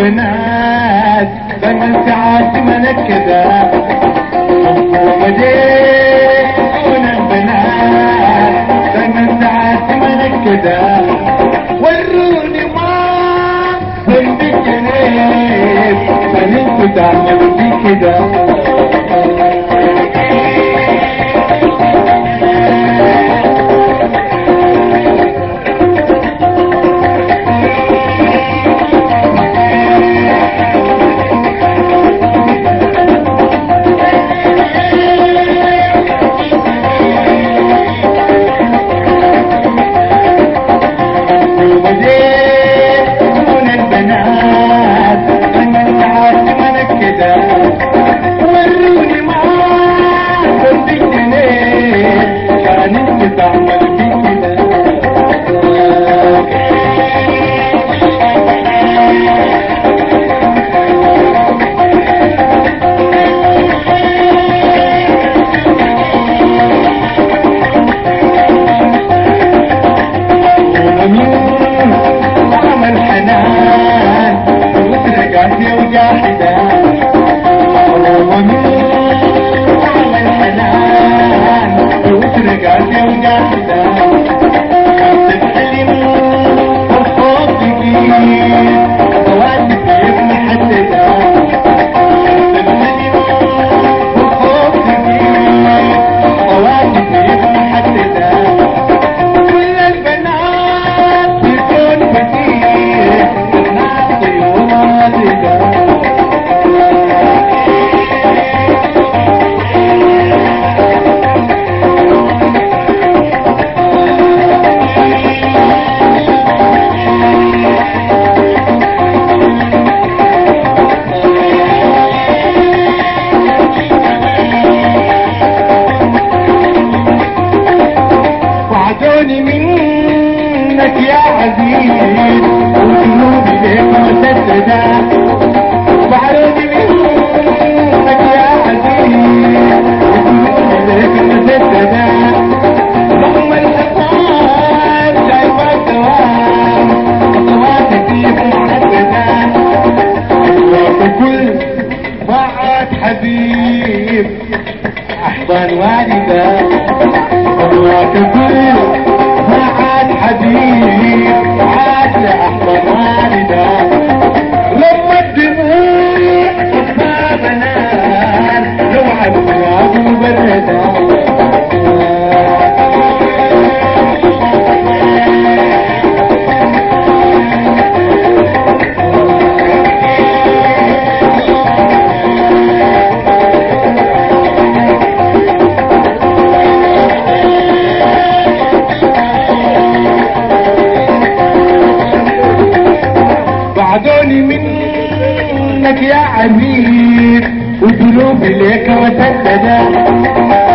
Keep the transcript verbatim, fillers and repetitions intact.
البنات ثمان ساعات منكدة ومدينون البنات ثمان ساعات منكدة وروني ما ذنبي جنيت فننتو تعمل في كده أحضان والدة والله كل ما عاد حبيب عاد لأحضان والدة لما الدموع ما بنان لو عبوا أبو بردة بعدوني منك يا عبيد وقلوبي ليك وسددة